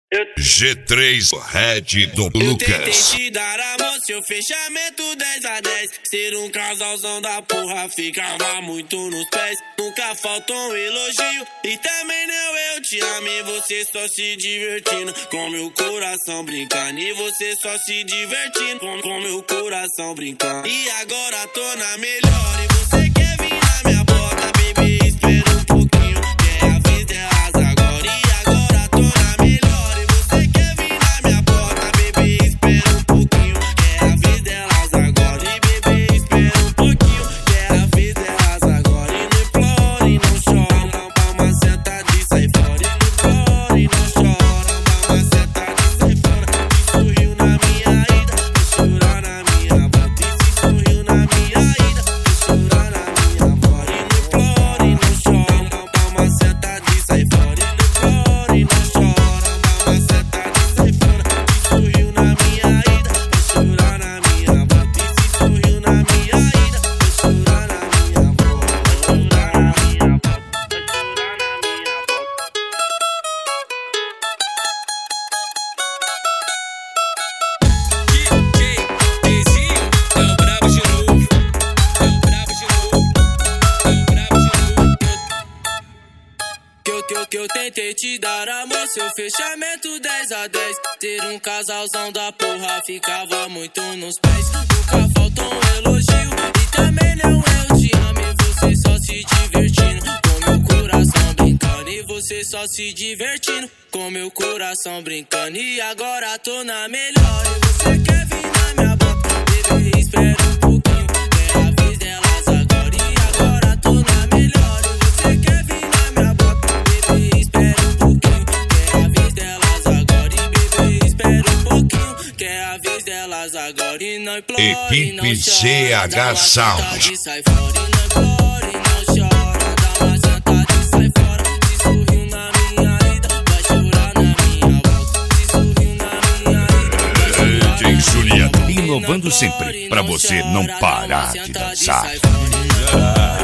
G3 Red do Lucas. Eu tentei te dar amor, seu fechamento 10/10. Ser um casalzão da porra, ficava muito nos pés. Nunca faltou um elogio e também não eu te amo. E você só se divertindo, com meu coração brincando. E você só se divertindo, com meu coração brincando. E agora tô na melhor e você quer vir na minha porta, baby, espera um pouquinho, que é a vez delas agora. E agora tô na melhor e você quer vir na minha porta, baby, espera um pouquinho, que é a vez delas agora. E baby, espera um pouquinho, que é a vez delas agora. E não implora e não chora, dá uma sentada e sai fora. E não implora e não chora, dá uma sentada e sai fora. E sorriu na minha ida, vai chorar na minha volta. E se sorriu na minha ida, vai chorar na minha volta. E não implora e não chora, dá uma sentada e sai fora. E não implora e não chora, dá uma sentada e sai fora. E sorriu na minha ida, vai chorar na minha volta. E se sorriu na minha ida, vai chorar na minha volta. Vai chorar na minha volta, vai chorar na minha volta. DJ Dezinho é o brabo de novo, é o brabo de novo, é o brabo de novo. Que eu tentei te dar amor, seu fechamento 10/10. Ter um casalzão da porra, ficava muito nos pés. Nunca faltou um elogio e também não eu te amo. E você só se divertindo, com meu coração brincando. E você só se divertindo, com meu coração brincando. E agora tô na melhor e você quer vir na minha boca, baby, espera um pouquinho, é a vez delas agora. E agora tô na melhor e você quer vir na minha boca, baby, espera um pouquinho, que é a vez delas agora. E baby, espera um pouquinho, que é a vez delas agora. E não implora e não Equipe chora, dá uma CH Sound. sentada e sai fora. E não implora e não chora, dá uma sentada e sai fora. Se sorriu na minha ida, vai chorar na minha volta. Se sorriu na minha ida, vai chorar DJ na Juliano, minha volta. inovando sempre, pra você não parar de dançar. Sai fora.